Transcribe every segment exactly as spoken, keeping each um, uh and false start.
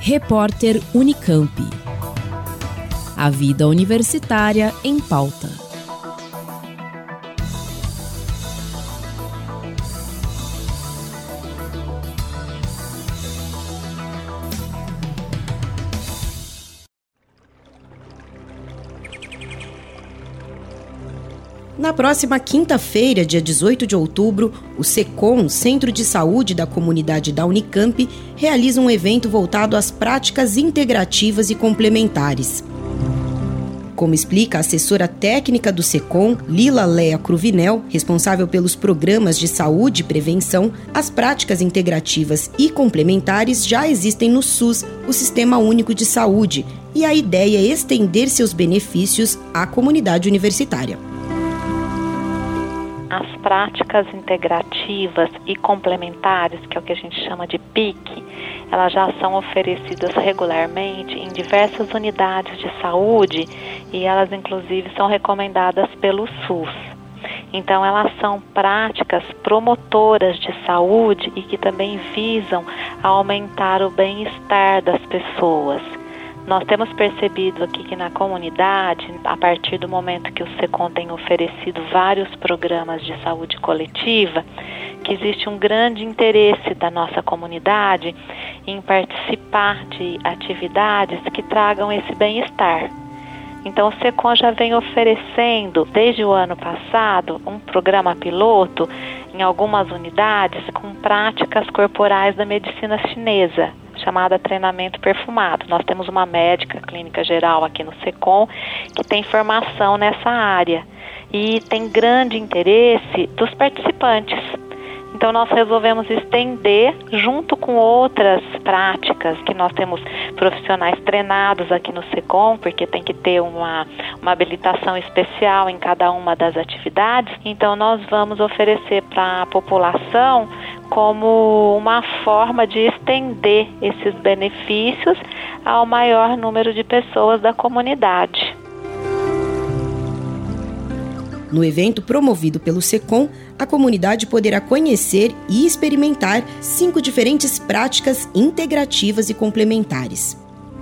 Repórter Unicamp. A vida universitária em pauta. Na próxima quinta-feira, dia dezoito de outubro, o SECOM, Centro de Saúde da Comunidade da Unicamp, realiza um evento voltado às práticas integrativas e complementares. Como explica a assessora técnica do SECOM, Lila Lea Cruvinel, responsável pelos programas de saúde e prevenção, as práticas integrativas e complementares já existem no SUS, o Sistema Único de Saúde, e a ideia é estender seus benefícios à comunidade universitária. As práticas integrativas e complementares, que é o que a gente chama de P I C, elas já são oferecidas regularmente em diversas unidades de saúde e elas inclusive são recomendadas pelo SUS. Então elas são práticas promotoras de saúde e que também visam aumentar o bem-estar das pessoas. Nós temos percebido aqui que na comunidade, a partir do momento que o SECOM tem oferecido vários programas de saúde coletiva, que existe um grande interesse da nossa comunidade em participar de atividades que tragam esse bem-estar. Então o SECOM já vem oferecendo, desde o ano passado, um programa piloto em algumas unidades com práticas corporais da medicina chinesa, chamada treinamento perfumado. Nós temos uma médica clínica geral aqui no SECOM que tem formação nessa área e tem grande interesse dos participantes. Então nós resolvemos estender, junto com outras práticas que nós temos profissionais treinados aqui no SECOM, porque tem que ter uma, uma habilitação especial em cada uma das atividades. Então nós vamos oferecer para a população como uma forma de estender esses benefícios ao maior número de pessoas da comunidade. No evento promovido pelo SECOM, a comunidade poderá conhecer e experimentar cinco diferentes práticas integrativas e complementares.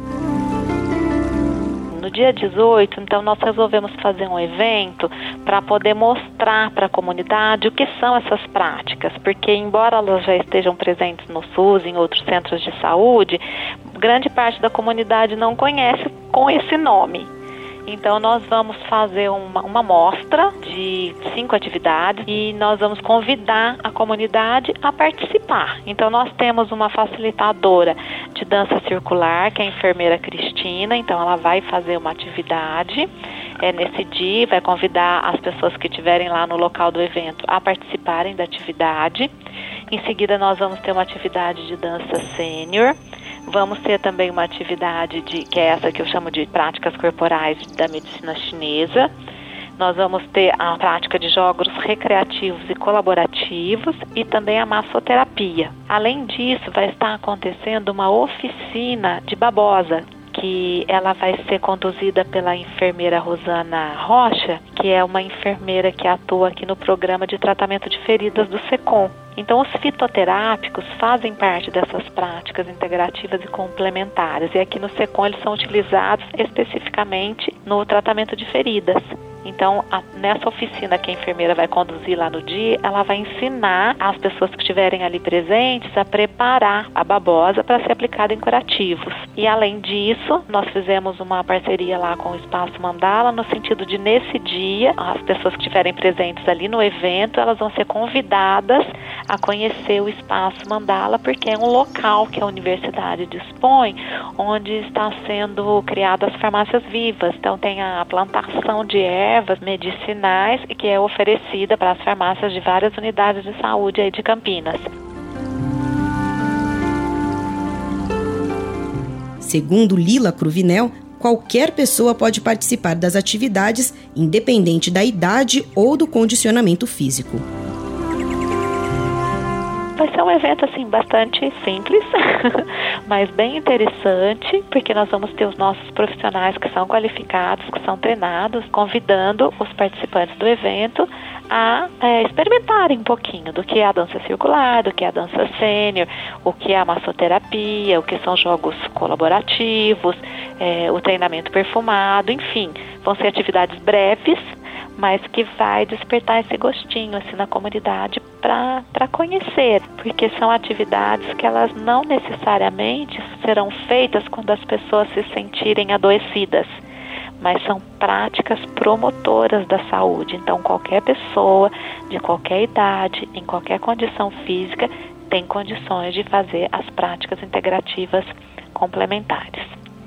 No dia dezoito, então, nós resolvemos fazer um evento para poder mostrar para a comunidade o que são essas práticas, porque embora elas já estejam presentes no SUS e em outros centros de saúde, grande parte da comunidade não conhece com esse nome. Então nós vamos fazer uma, uma mostra de cinco atividades e nós vamos convidar a comunidade a participar. Então nós temos uma facilitadora de dança circular, que é a enfermeira Cristina. Então ela vai fazer uma atividade é, nesse dia, vai convidar as pessoas que estiverem lá no local do evento a participarem da atividade. Em seguida nós vamos ter uma atividade de dança sênior. Vamos ter também uma atividade, de, que é essa que eu chamo de práticas corporais da medicina chinesa. Nós vamos ter a prática de jogos recreativos e colaborativos e também a massoterapia. Além disso, vai estar acontecendo uma oficina de babosa, que ela vai ser conduzida pela enfermeira Rosana Rocha, que é uma enfermeira que atua aqui no programa de tratamento de feridas do SECOM. Então, os fitoterápicos fazem parte dessas práticas integrativas e complementares. E aqui no SECOM eles são utilizados especificamente no tratamento de feridas. Então, a, nessa oficina que a enfermeira vai conduzir lá no dia, ela vai ensinar as pessoas que estiverem ali presentes a preparar a babosa para ser aplicada em curativos. E, além disso, nós fizemos uma parceria lá com o Espaço Mandala, no sentido de, nesse dia, as pessoas que estiverem presentes ali no evento, elas vão ser convidadas a conhecer o Espaço Mandala, porque é um local que a universidade dispõe, onde está sendo criadas as farmácias vivas. Então, tem a plantação de ervas, ervas medicinais e que é oferecida para as farmácias de várias unidades de saúde aí de Campinas. Segundo Lila Cruvinel, qualquer pessoa pode participar das atividades, independente da idade ou do condicionamento físico. Vai ser um evento assim bastante simples, mas bem interessante, porque nós vamos ter os nossos profissionais que são qualificados, que são treinados, convidando os participantes do evento a é, experimentarem um pouquinho do que é a dança circular, do que é a dança sênior, o que é a massoterapia, o que são jogos colaborativos, é, o treinamento perfumado, enfim, vão ser atividades breves, mas que vai despertar esse gostinho assim na comunidade para para conhecer, porque são atividades que elas não necessariamente serão feitas quando as pessoas se sentirem adoecidas, mas são práticas promotoras da saúde. Então, qualquer pessoa, de qualquer idade, em qualquer condição física, tem condições de fazer as práticas integrativas complementares.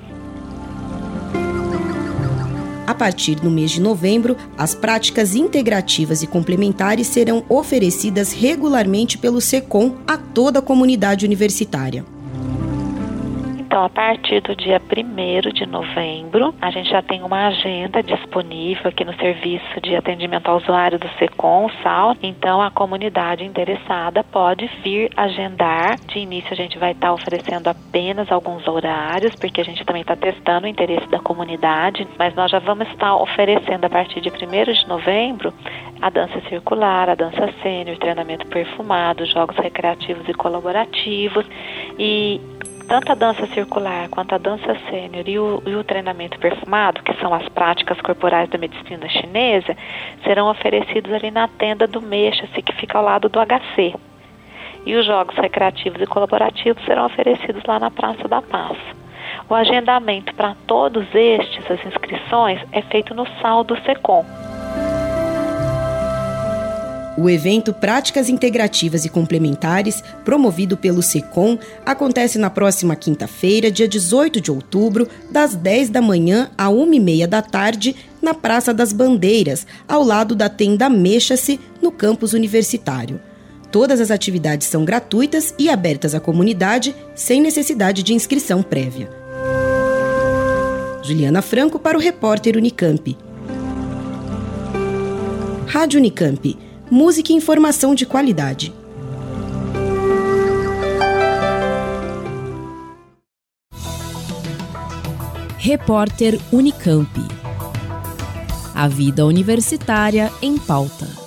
A partir do mês de novembro, as práticas integrativas e complementares serão oferecidas regularmente pelo SECOM a toda a comunidade universitária. Então, a partir do dia primeiro de novembro, a gente já tem uma agenda disponível aqui no Serviço de Atendimento ao Usuário do SECOM, o S A U. Então, a comunidade interessada pode vir agendar. De início, a gente vai estar oferecendo apenas alguns horários, porque a gente também está testando o interesse da comunidade, mas nós já vamos estar oferecendo a partir de primeiro de novembro a dança circular, a dança sênior, treinamento perfumado, jogos recreativos e colaborativos, e tanto a dança circular quanto a dança sênior e o, e o treinamento perfumado, que são as práticas corporais da medicina chinesa, serão oferecidos ali na tenda do Mexa-se, que fica ao lado do H C. E os jogos recreativos e colaborativos serão oferecidos lá na Praça da Paz. O agendamento para todos estes, as inscrições, é feito no S A U do SECOM. O evento Práticas Integrativas e Complementares, promovido pelo SECOM, acontece na próxima quinta-feira, dia dezoito de outubro, das dez da manhã à uma e meia da tarde, na Praça das Bandeiras, ao lado da tenda Mexa-se, no campus universitário. Todas as atividades são gratuitas e abertas à comunidade, sem necessidade de inscrição prévia. Juliana Franco para o repórter Unicamp. Rádio Unicamp. Música e informação de qualidade. Repórter Unicamp. A vida universitária em pauta.